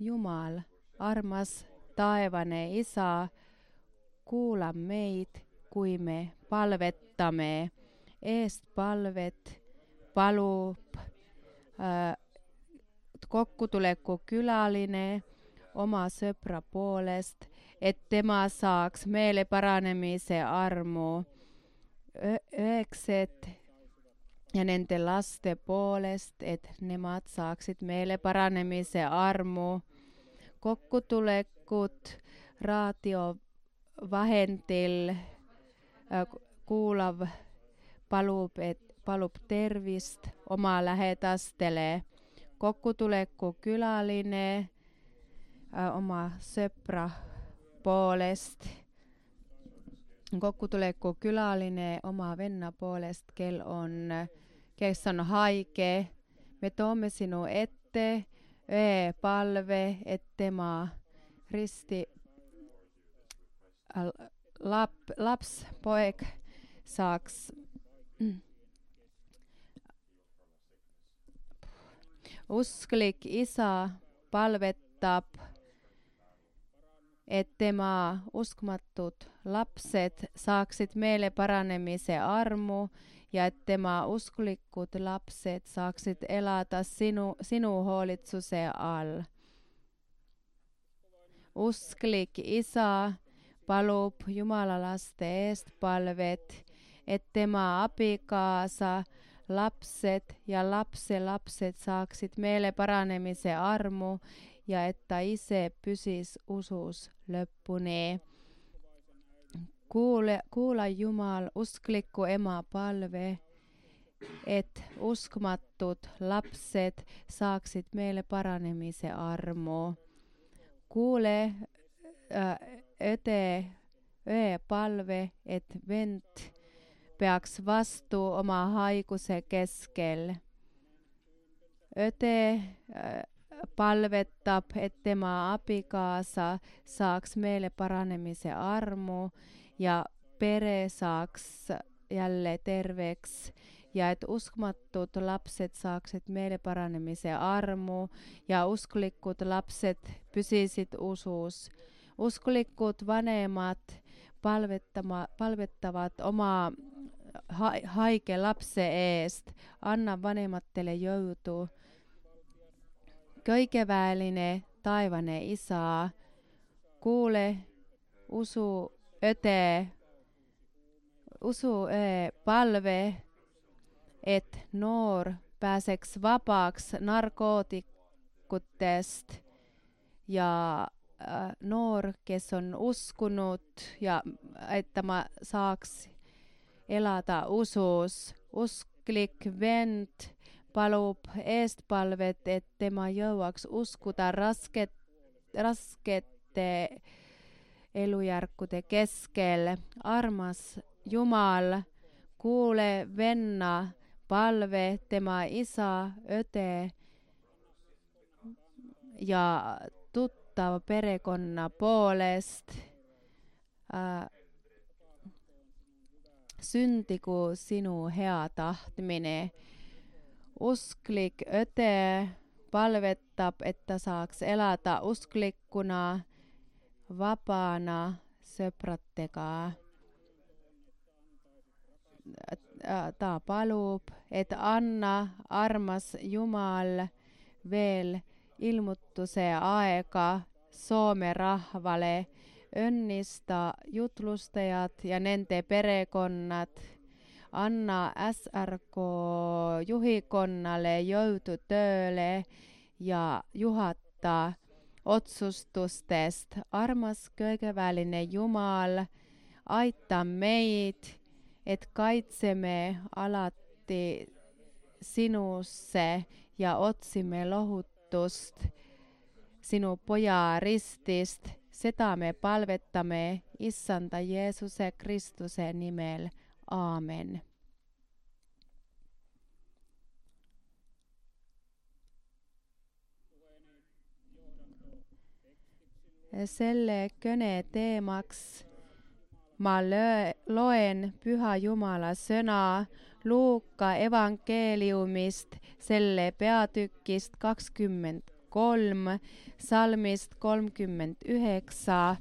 Jumal, armas taevane Isä, kuula meid, kui me palvetamme. Eest palvet palub kokkutuleku külaline oma sõbra poolest, et tema saaks meele paranemise armu. Üheksed ja nende laste poolest, et nemad saaksid meele paranemise armu. Kokkutulekut raadio vahendil kuulav palub tervist oma lähedastele. Kokkutuleku külaline oma sõpra poolest. Kokkutuleku külaline oma venna poolest, kes on haige. Me toome sinu ette palve, et tema risti poeg saaks usklik Isa palvetab, et tema uskmatud lapsed saaksid meele paranemise armu ja et tema usklikud lapsed saaksid elada sinu hoolitsuse all. Usklik Isa palub Jumala laste eest palvet, et tema abikaasa, lapsed ja lapselapsed saaksid meele paranemise armu ja et ta ise püsis usus lõpuni. Kuula Jumal uskliku ema palve, et uskmatud lapsed saaksid meele paranemise armu. Kuule õe palve, et vend peaks vastu oma haiguse keskel. Õde palvetab, et tema abikaasa saaks meele paranemise armu ja pere saaks jälle terveks ja et uskmatud lapsed saaksid meele paranemise armu ja usklikud lapsed püsisid usus. Usklikud vanemad palvetavad oma haige lapse eest, anna vanematele jõudu. Kõigeväeline taevane Isa, kuule usuõe palve, et noor pääseks vabaks narkootikutest ja noor, kes on uskunud ja et ta saaks elada usus. Usklik vend palub eestpalvet, et tema jõuaks uskuda raskete elujärkude keskel. Armas Jumal, kuule venna palve, tema isa, õde ja tuttav perekonna poolest. Sündigu sinu hea tahtmine. Usklik õde palvetab, et ta saaks elada usklikuna, vabana sõpradega. Ta palub, et anna armas Jumal veel ilmutuse aega Soome rahvale, õnnista jutlustajad ja nende perekonnad. Anna SRK juhikonnale jõudu tööle ja juhata otsustustest. Armas kõigeväeline Jumal, aita meid, et kaitseme alati sinusse ja otsime lohutust sinu poja ristist. Seda me palvetame Issanda Jeesuse Kristuse nimel. Aamen. Selle kõne teemaks ma loen Püha Jumala sõna Luuka evangeeliumist, selle peatükist 23. 3, salmist 39,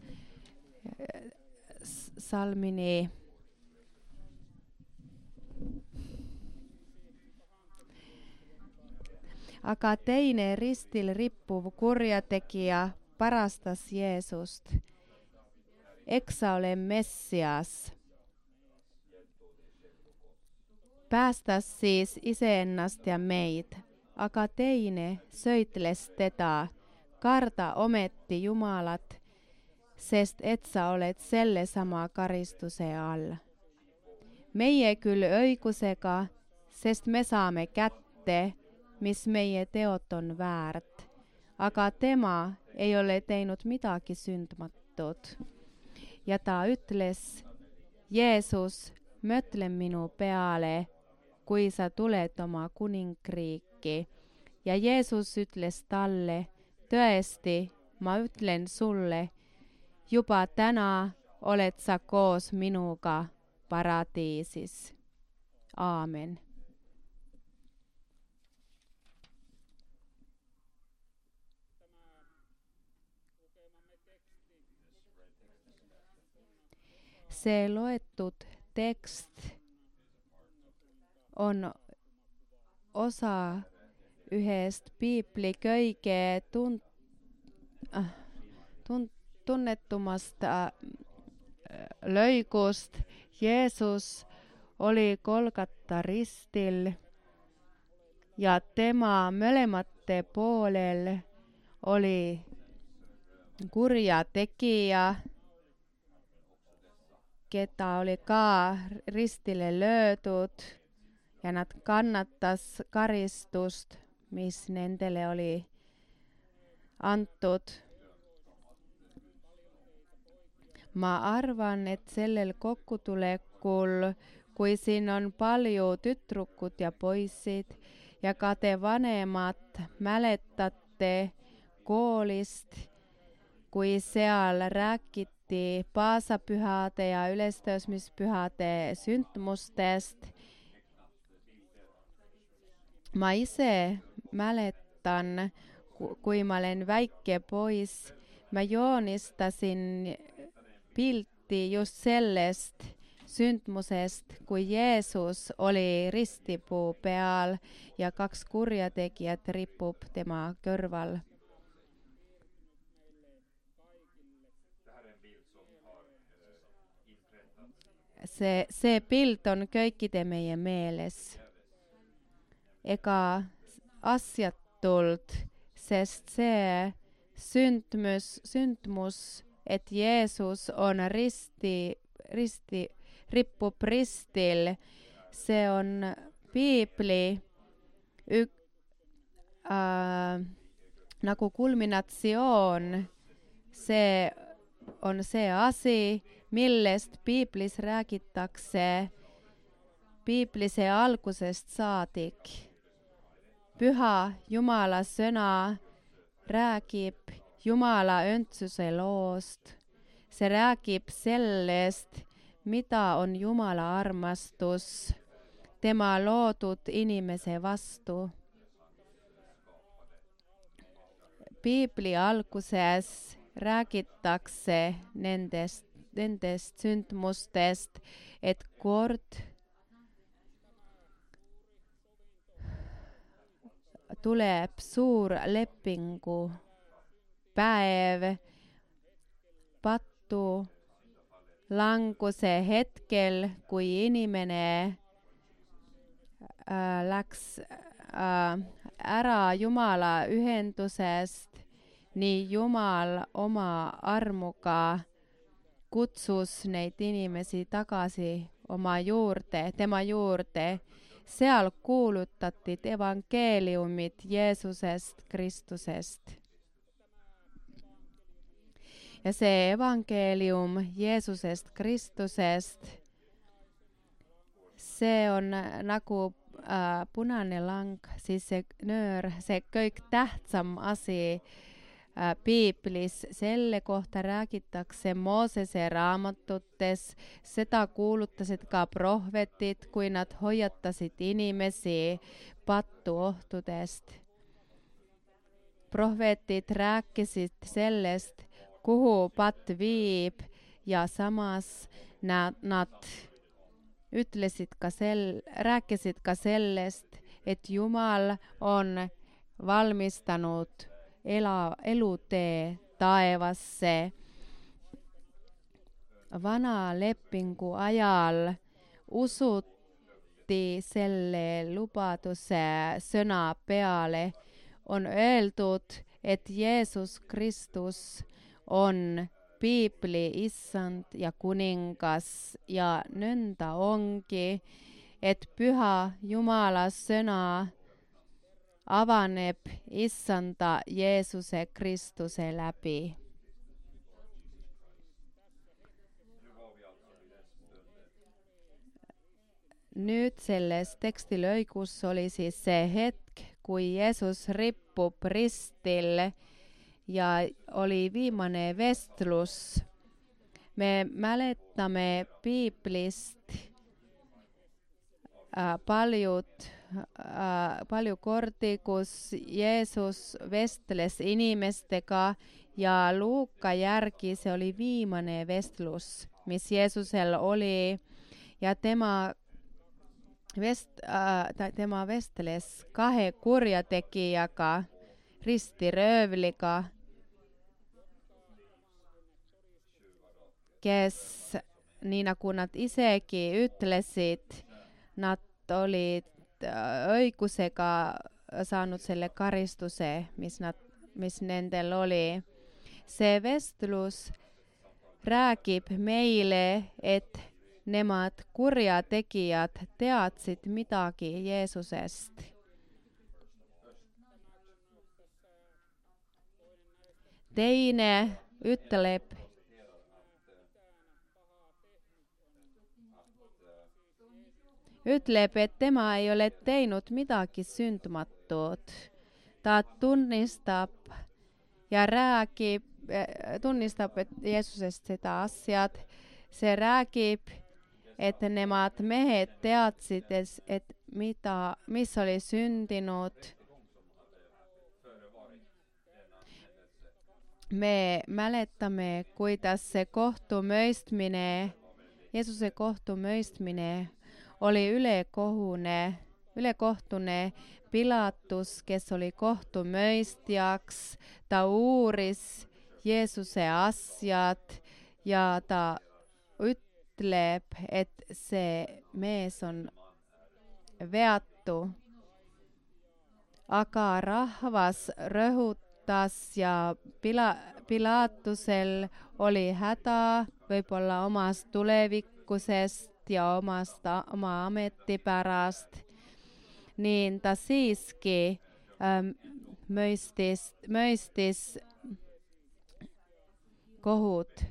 salmini aga teine ristil rippuv kurjategija parastas Jeesust. Eks sa ole Messias. Päästas siis iseennast ja meid, aga teine söitles teda, karda ometi Jumalat, sest et sa oled sellesama karistuse all. Meie küll õigusega, sest me saame kätte, mis meie teot on väärt, aga tema ei ole teinud midagi sündmatut. Ja ta ütles, Jeesus, mõtle minu peale, kui sa tuled oma kuningriiki. Ja Jeesus ütles talle, tõesti, ma ütlen sulle, juba täna oled sa koos minuga paradiisis. Aamen. See loetud tekst on osa ühest piibli kõige tunnetumast lõigust. Jeesus oli Golgata ristil ja tema mõlemate poolel oli kurjategija, keda oli ka ristile löödud ja nad kannatas karistust, mis nendele oli antud. Ma arvan, et sellel kokkutulekul, kui siin on palju tüdrukud ja poisid ja ka te vanemad mäletate koolist, kui seal räägiti paasapühade ja ülestõusmispühade sündmustest. Ma ise mäletan, kui ma olen väike poiss, ma joonistasin pilti just sellest sündmusest, kui Jeesus oli ristipuu peal ja 2 kurjategijat ripub tema kõrval. See pilt on kõikide meie meeles. Ega asjatult, sest see sündmus, et Jeesus on rippub ristil, see on piibli nagu kulminatsioon. See on see asi, millest piiblis räägitakse piiblise algusest saadik. Püha Jumala sõna räägib Jumala õndsuse loost. See räägib sellest, mida on Jumala armastus tema loodud inimese vastu. Piibli alguses räägitakse nendest sündmustest, et kord tuleb suur lepingu päev pattu languse hetkel, kui inimene läks ära Jumala ühendusest, nii Jumal oma armuga kutsus neid inimesi tagasi tema juurde. Seal kuulutati evangeeliumit Jeesusest Kristusest. Ja see evangeelium Jeesusest Kristusest, see on nagu punane lang, siis see nöör, see kõik tähtsam asi piiblis, selle kohta räägitakse Moosese raamatutes, seda kuulutasid ka prohvetid, kui nad hoiatasid inimesi pattuohtudest. Profeetit rääkisid sellest, kuhu patt viib, ja samas nad rääkisid ka sellest, et Jumal on valmistanud elutee taevasse. Vana lepingu ajal usuti selle lubaduse sõna peale. On öeldud, et Jeesus Kristus on piibli issand ja kuningas, ja nõnda ongi, et püha Jumala sõna avaneb issanda Jeesuse Kristuse läbi. Nüüd selles tekstilõigus oli siis see hetk, kui Jeesus rippub ristil ja oli viimane vestlus. Me mäletame piiblist palju kordi, kus Jeesus vestles inimestega, ja Luuka järgi see oli viimane vestlus, mis Jeesusel oli, ja tema vestles 2 kurjategijaga, ristiröövliga, kes, nii nagu nad isegi ütlesid, nad olid õigusega saanud selle karistuse, mis nendel oli. See vestlus räägib meile, et nemad kurjategijad teadsid midagi Jeesusest. Teine ütleb, et tema ei ole teinud midagi sündmatut. Ta tunnistab et Jeesusest seda asjad. See räägib, et nemad mehed teadsid, et mis oli sündinud. Me mäletame, kuidas see Jeesuse kohtumõistmine oli ülekohtune. Pilatus, kes oli kohtumõistjaks, ta uuris Jeesuse asjad ja ta ütleb, et see mees on veatu. Aga rahvas rõhutas ja Pilatusel oli häda võib-olla omast tulevikusest ja oma ameti pärast. Niin ta siiski mõistis kohut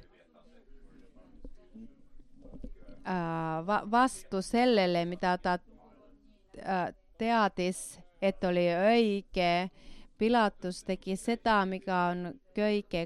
vastu sellele, mida ta teadis, et oli õige. Pilatus tegi seda, mikä on kõige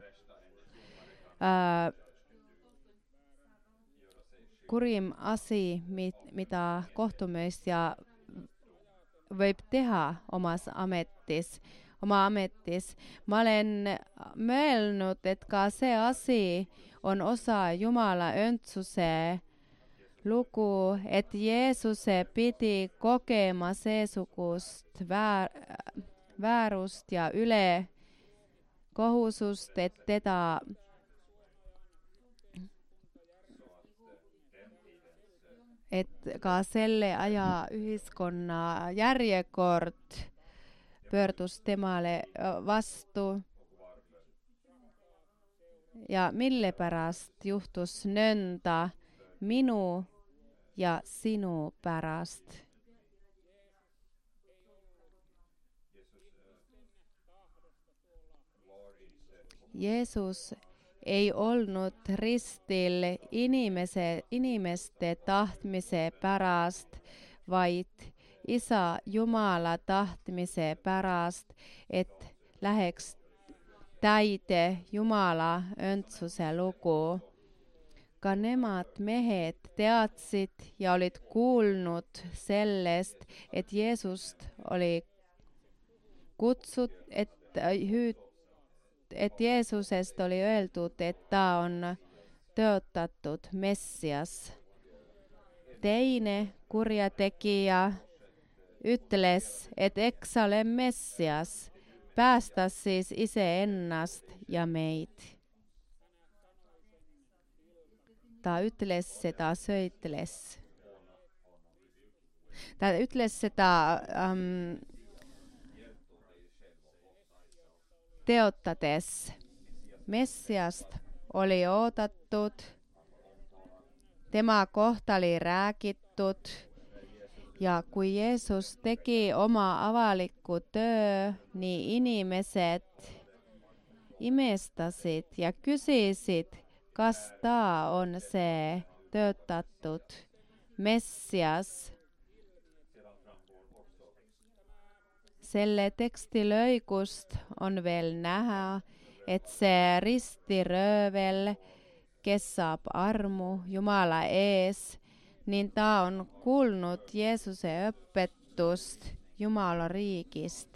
kurim asi, mida kohtumõistja võib teha oma ametis. Ma olen mõelnud, et ka see asi on osa Jumala õndsuse lugu, et Jeesuse pidi kogema seesugust väärust ja ülekohusust, et teda et ka selle aja ühiskonna järjekord pöördus temale vastu. Ja mille pärast juhtus nõnda minu ja sinu pärast. Jeesus ei olnud ristil inimeste tahtmise pärast, vaid Isa Jumala tahtmise pärast, et läheks täide Jumala õndsuse lugu. Ka nemad mehed teadsid ja olid kuulnud sellest, et Jeesust oli et Jeesusest oli öeldud, että ta on tõotatud Messias. Teine kurjatekijä ütles, et eks sa ole Messias, päästä siis iseennast ja meid. Ta ütles seda söötles. Ta ütles seda teotades. Messiast oli oodatud, tema kohta oli räägitud ja kui Jeesus tegi oma avaliku töö, niin inimesed imestasid ja kysysid, kas ta on se tõotatud Messias. Selle tekstilõigust on veel näha, et see ristiröövel, kes saab armu Jumala ees, niin ta on kuulnud Jeesuse õpetust Jumala riigist.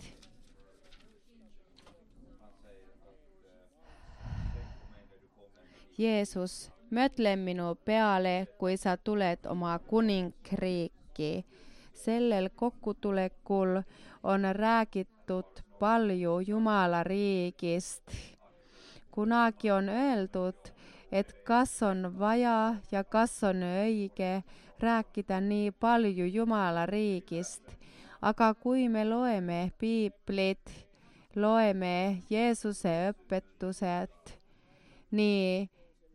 Jeesus, mõtle minu peale, kui sa tuled oma kuningriiki. Sellel kokkutulekul on räägitud palju Jumala riigist. Kunagi on öeldud, et kas on vaja ja kas on õige rääkida nii palju Jumala riigist. Aga kui me loeme Piiblit, loeme Jeesuse õpetused, nii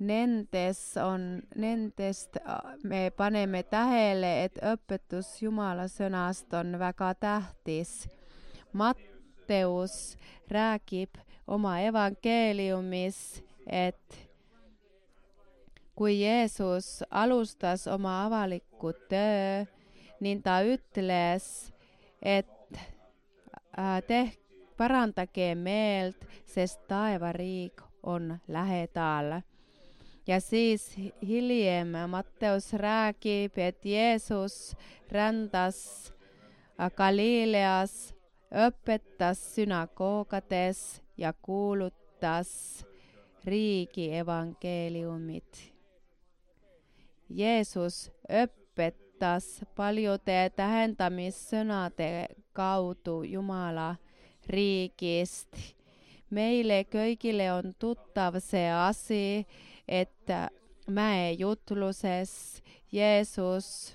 nendest me paneme tähele, et õpetus Jumala sõnast on väga tähtis. Matteus räägib oma evangeeliumis, et kui Jeesus alustas oma avaliku töö, niin ta ütles, et parandage meelt, sest taevariik on lähedal. Ja siis hiljem Matteus räägib, et Jeesus rändas Galileas, õpetas synagoogades ja kuulutas riigi evangeeliumit. Jeesus õpetas paljude tähendamissõnade kaudu Jumala riigist. Meille kõigile on tuttav see asi, et mäejutluses Jeesus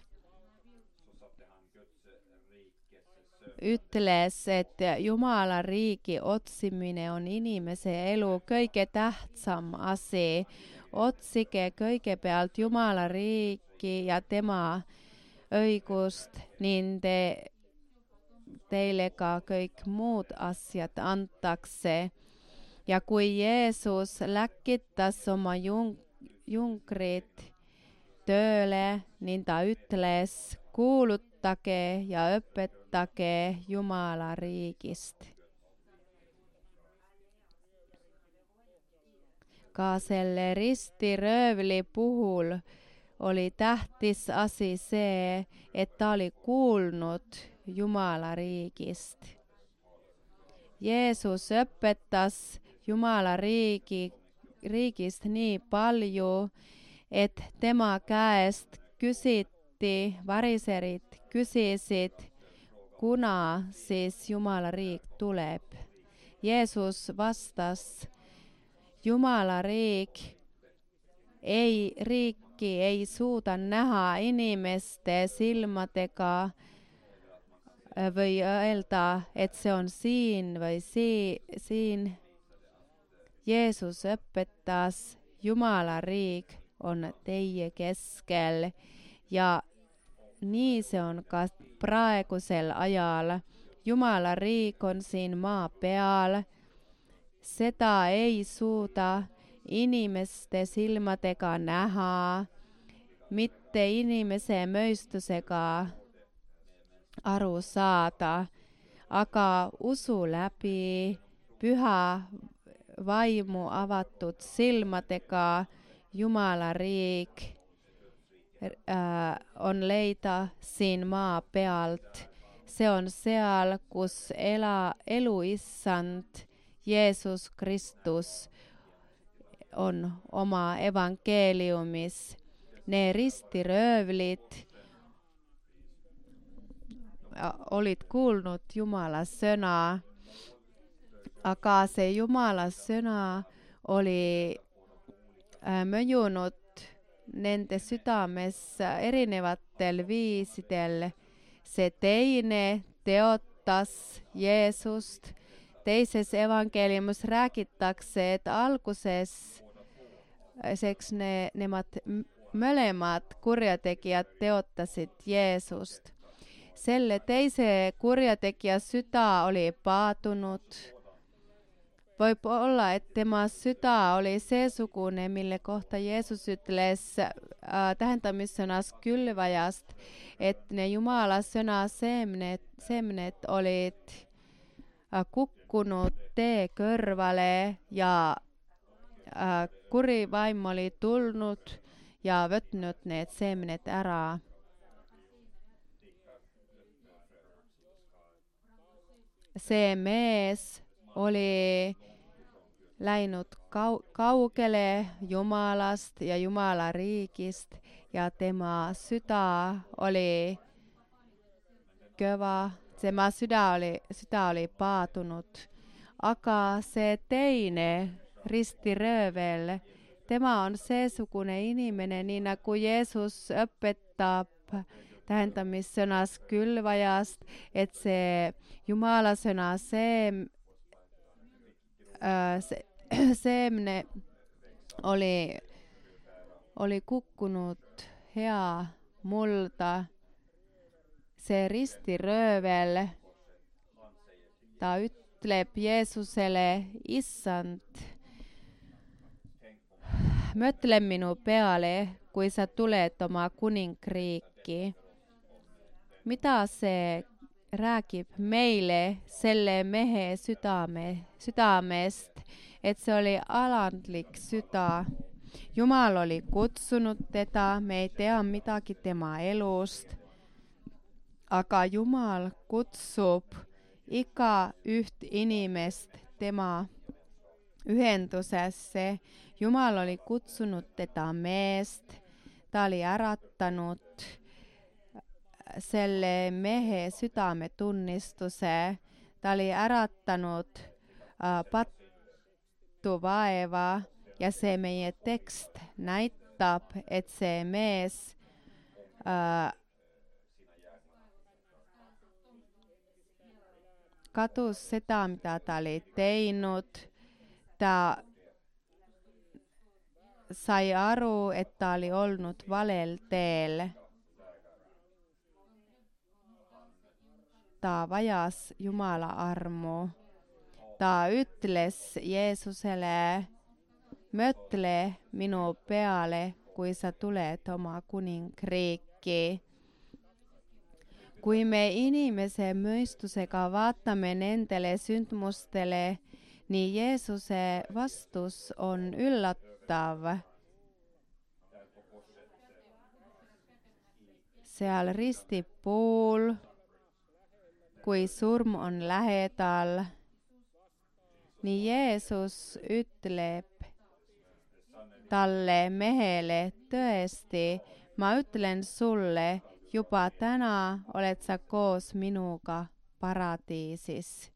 ütles, et Jumala riigi otsimine on inimese elu kõige tähtsam asi. Otsige kõigepealt Jumala riiki ja tema õigust, niin teille ka kõik muud asjad antakse. Ja kui Jeesus läkitas oma junkrit tööle, niin ta ütles, kuulutage ja õpetage Jumala riigist. Ka selle ristiröövli puhul oli tähtis asi see, et ta oli kuulnud Jumala riigist. Jeesus õpetas Jumala riigist nii palju, et tema käest küsiti, variserid küsisid, kuna siis Jumala riik tuleb. Jeesus vastas, Jumala riiki ei suuda näha inimeste silmadega või öelda, et see on siin või siin. Jeesus õpetas, Jumala riik on teie keskel ja nii see on ka praegusel ajal. Jumala riik on siin maa peal. Seda ei suuda inimeste silmadega näha, mitte inimese mõistusega aru saada, aga usu läbi püha vaimu avatud silmadega Jumala riik on leida siin maa pealt. See on seal, kus elu issand Jeesus Kristus on oma evankeliumis. Ne ristiröövlit olid kuulnud Jumala sõna, aga see Jumala sõna oli mõjunud nende südames erinevatel viisidel. See teine teotas Jeesust. Teises evankeliumis räägitakse, et alguses nemad mõlemad kurjategijad teotasid Jeesust. Selle teise kurjategija süda oli paadunud. Võib olla, et tema süda oli seesugune, mille kohta Jeesus ütles tähendamissõnas külvajast, et ne Jumala sõna seemned olid kukkunud tee kõrvale ja kuri vaim oli tulnud ja võtnud need seemned ära. See mees oli läinud kaugele Jumalast ja Jumala riigist ja tema süda oli kõva, tema süda oli paadunud. Aga see teine ristiröövel, tema on seesugune inimene, nii nagu Jeesus õpetab tähendamissõnas külvajast, et see Jumala sõna seemne oli kukkunud hea mulda. See ristiröövel, ta ütleb Jeesusele, issand, mõtle minu peale, kui sa tuled oma kuningriiki. Mida see räägib meile selle mehe südamest, et see oli alandlik süda. Jumal oli kutsunud teda, me ei tea midagi tema elust, aga Jumal kutsub iga üht inimest tema ühendusesse. Jumal oli kutsunud teda meest, ta oli äratanud selle mehe südametunnistuse, ta oli äratanud pattuvaeva ja see meie tekst näitab, et see mees kadus seda, mida ta oli teinud. Ta sai aru, et ta oli olnud valel teel. Ta vajas Jumala armu. Ta ütles Jeesusele, mõtle minu peale, kui sa tuled oma kuningriiki. Kui me inimese mõistusega vaatame nendele sündmustele, nii Jeesuse vastus on üllatav. Seal risti pool, kui surm on lähedal, nii Jeesus ütleb talle mehele, tõesti, ma ütlen sulle, juba täna oled sa koos minuga paradiisis.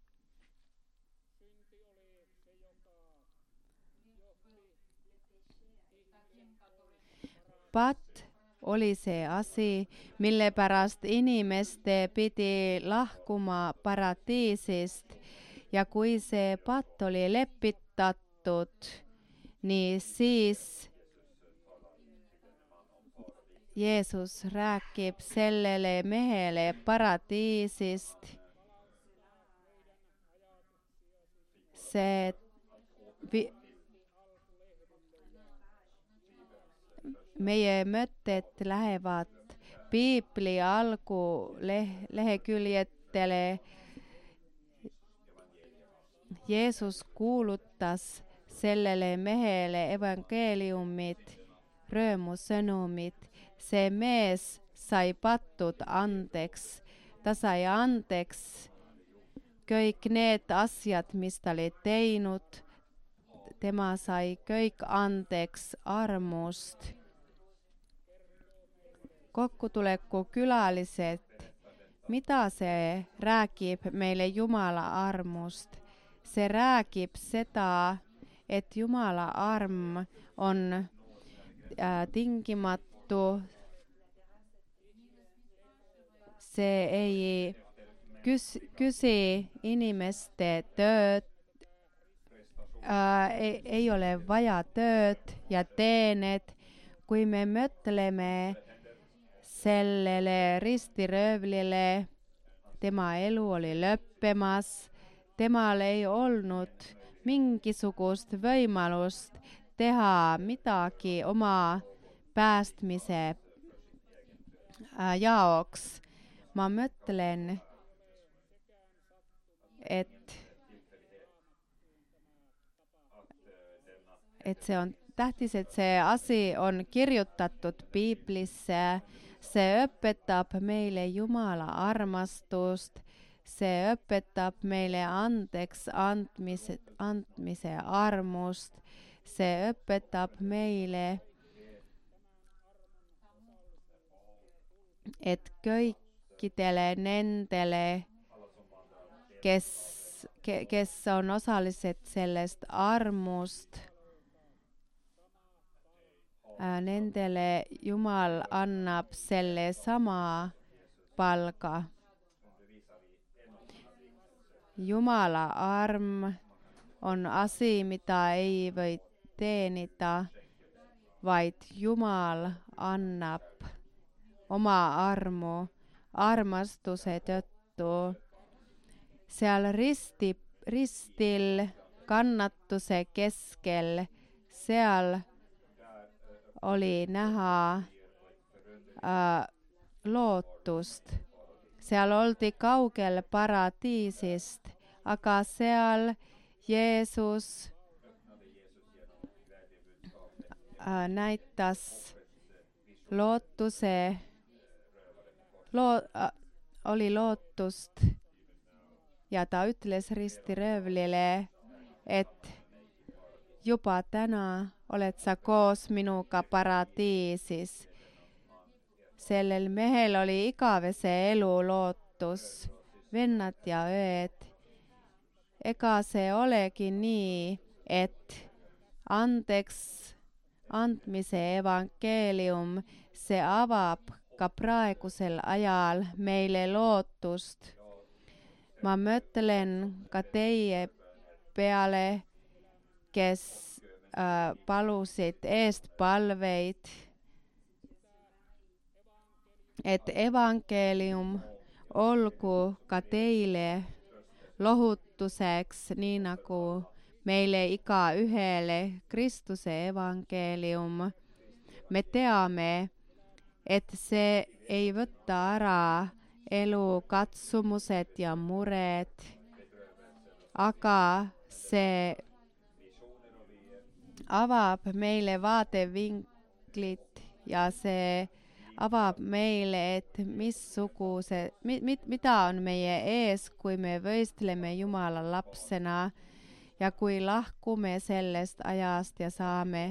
Patt oli see asi, mille pärast inimeste pidi lahkuma paradiisist ja kui see patt oli lepitatud, nii siis Jeesus räägib sellele mehele paradiisist. Meie mõtted lähevad Piibli leheküljedele. Jeesus kuulutas sellele mehele evangeeliumit, rõõmusõnumit. See mees sai pattud andeks. Ta sai andeks kõik need asjad, mis ta oli teinud, tema sai kõik andeks armust. Kokkutuleku külalised, mida see räägib meile Jumala armust? See räägib seda, et Jumala arm on tingimatu. See ei küsi inimeste tööd, ei ole vaja tööd ja teened. Kui me mõtleme sellele ristiröövlile, tema elu oli lõppemas, temal ei olnud mingisugust võimalust teha midagi oma päästmise jaoks. Ma mõtlen, et see on tähtis, et see asi on kirjutatud Piiblisse. See õpetab meile Jumala armastust. See õpetab meile andeks andmise armust. See õpetab meile, et kõikidele nendele, kes on osalised sellest armust, nendele Jumal annab selle sama palga. Jumala arm on asi, mida ei või teenida, vaid Jumal annab oma armu armastuse tõttu. Seal ristil kannatuse keskel, seal oli näha lootust. Seal oldi kaugel paradiisist, aga seal Jeesus näitas oli lootust ja ta ütles ristiröövlile, et juba täna oled sa koos minuga paradiisis. Sellel mehel oli igavese elu lootus, vennad ja õed. Ega see olegi nii, et andeks andmise evangeelium, see avab ka praegusel ajal meile lootust. Ma mõtlen ka teie peale, kes palusid eestpalveid, et evangeelium olgu ka teile lohutuseks, nii nagu meile igaühele Kristuse evangeelium. Me teame, et see ei võta ära elu katsumused ja mured, aga see avab meile vaatevinklit ja see avab meile, et mida on meie ees, kui me võistleme Jumala lapsena ja kui lahkume sellest ajast ja saame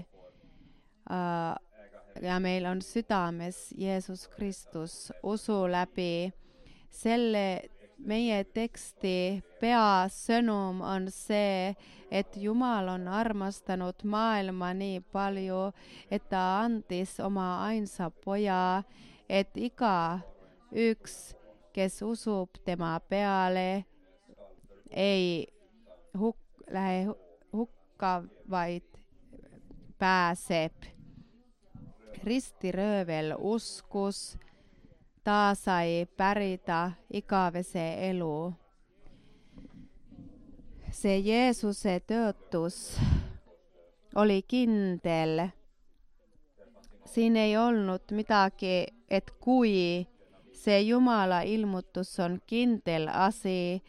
ja meil on südames Jeesus Kristus usu läbi. Selle meie teksti peasõnum on see, et Jumal on armastanud maailma nii palju, et ta andis oma ainsa poja, et igaüks, kes usub tema peale, ei lähe hukka, vaid pääseb. Ristiröövel uskus, ta sai pärida igavese elu. See Jeesuse tõotus oli kindel. Siin ei olnud midagi, et kui see Jumala ilmutus on kindel asi,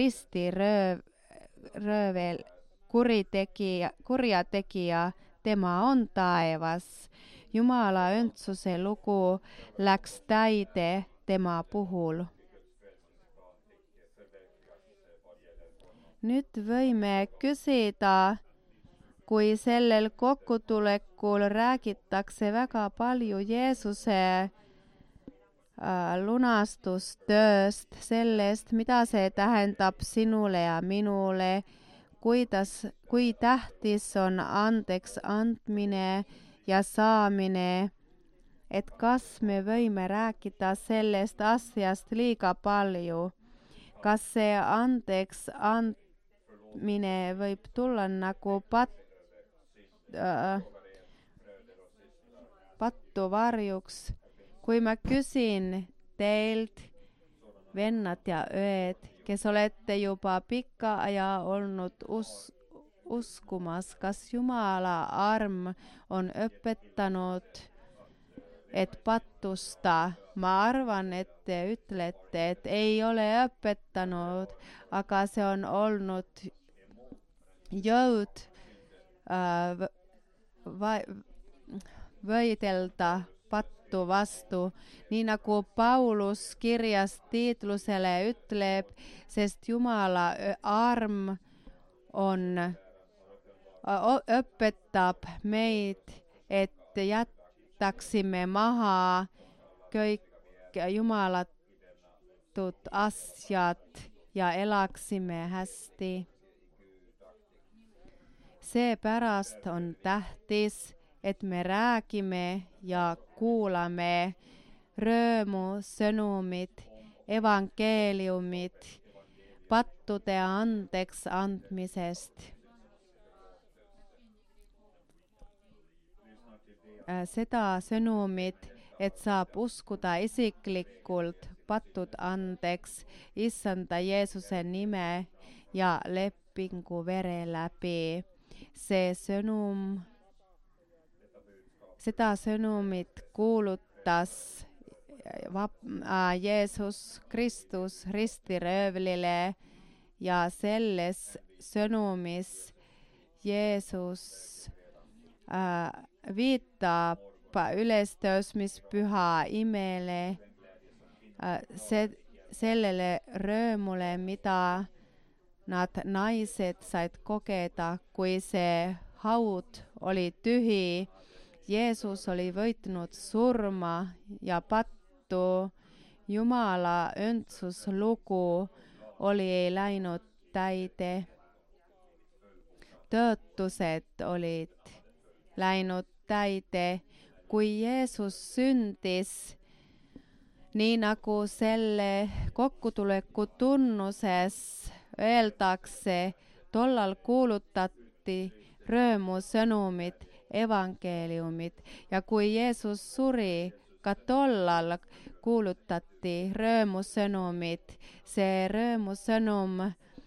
ristiröövel kurjategija, tema on taevas. Jumala õndsuse lugu läks täide tema puhul. Nüüd võime küsida, kui sellel kokkutulekul räägitakse väga palju Jeesuse lunastustööst, sellest, mida see tähendab sinule ja minule, kui tähtis on andeks andmine ja saamine, et kas me võime rääkida sellest asjast liiga palju. Kas see andeks andmine võib tulla nagu pattu varjuks? Kui ma küsin teilt, vennad ja õed, kes olete juba pikka aja olnud uskumas, kas Jumala arm on õpetanud, et pattusta? Ma arvan, et te ütlete, et ei ole õpetanud, aga see on olnud jõud võidelda pattu vastu, nii nagu Paulus kirjas Tiitlusele ütleb, sest Jumala arm õpetab meid, et jätaksime maha kõik jumalatud asjad ja elaksime hästi. Seepärast on tähtis, et me räägime ja kuulame rõõmu sõnumid, evangeeliumid, pattude andeks andmisest. Seda sõnumit, et saab uskuda isiklikult patud andeks Issanda Jeesuse nime ja lepingu vere läbi. Seda sõnumit kuulutas Jeesus Kristus ristiröövlile ja selles sõnumis Jeesus viitab ülestõusmispüha imele, sellele rõõmule, mida nad naised said kogeda, kui see haud oli tühi. Jeesus oli võitnud surma ja pattu. Jumala õndsuslugu oli läinud täide. Tõotused olid läinud täide. Kui Jeesus sündis, nii nagu selle kokkutuleku tunnuses öeldakse, tollal kuulutati rõõmusõnumid, evangeeliumid, ja kui Jeesus suri, ka tollal kuulutati rõõmusõnumid. See rõõmusõnum,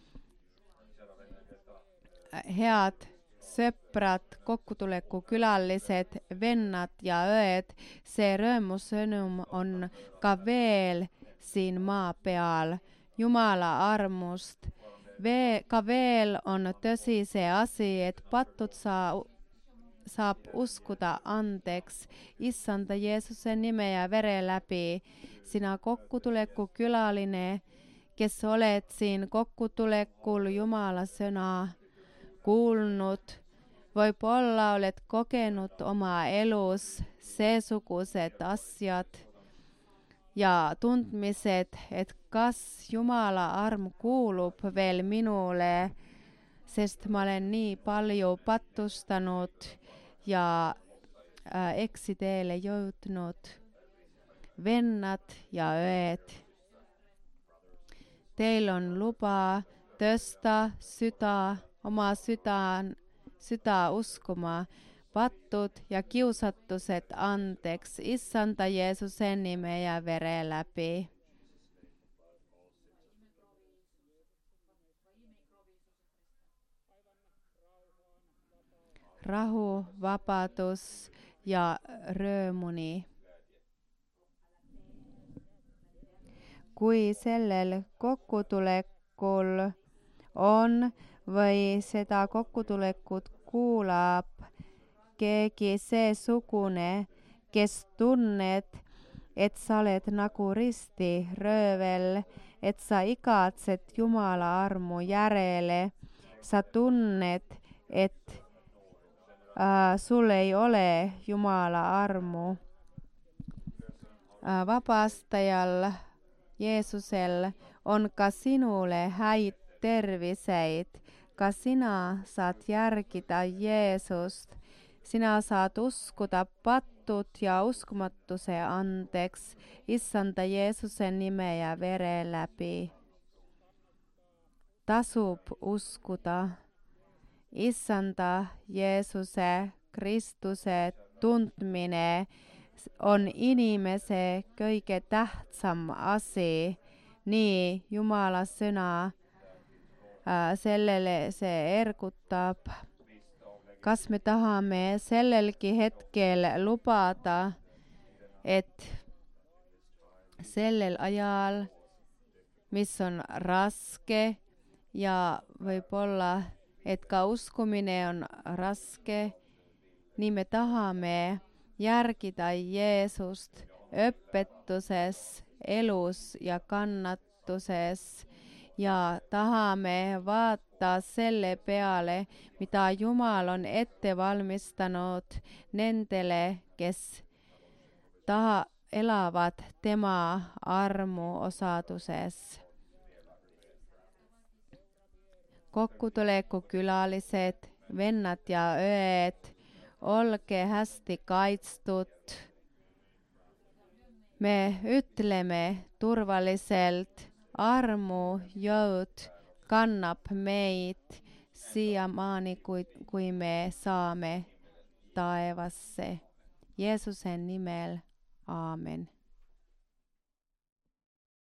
head sõprad, kokkutuleku külalised, vennad ja õed, see rõõmusõnum on ka veel siin maa peal Jumala armust. Ka veel on tõsi see asi, et patud saab uskuda andeks Issanda Jeesuse nime ja vere läbi. Sina kokkutuleku külaline, kes oled siin kokkutulekul Jumala sõna kuulnud, võib-olla oled kogenud oma elus seesugused asjad ja tundmised, et kas Jumala arm kuulub veel minule, sest ma olen nii palju patustanud ja eksiteele jõudnud. Vennad ja õed, teil on luba tõsta oma süda uskuma, pattud ja kiusatused andeks Issanda Jeesuse nime ja vere läbi. Rahu, vabadus ja rõõmuni. Kui sellel kokkutulekul on või seda kokkutulekut kuulab keegi seesugune, kes tunned, et sa oled nagu ristiröövel, et sa igatsed Jumala armu järele, sä tunnet, että sul ei ole Jumala armo. Vapaastajalla Jeesusella on ka sinulle häid terviseit, ka sinä saat järkitä Jeesust. Sinä saat uskuta pattut ja uskomattuse anteeksi Issanta Jeesuksen nimeä ja veren läpi. Tasub uskuta Issanta Jeesuse Kristuse tuntminen on inimese kõige tähtsam asi. Nii Jumala sõna sellele see ergutab. Kas me tahame sellelgi hetkel lubada, et sellel ajal, mis on raske ja võib-olla, et ka uskumine on raske, nii me tahame järgida Jeesust õpetuses, elus ja kannatuses ja tahame vaata selle peale, mida Jumal on ette valmistanud nendele, kes elavad tema armu osaduses. Kokkutuleku külalised, vennad ja õed, olge hästi kaitstud. Me ütleme turvaliselt, armu jõud kannab meid siiamaani, kui me saame taevasse. Jeesuse nimel, aamen.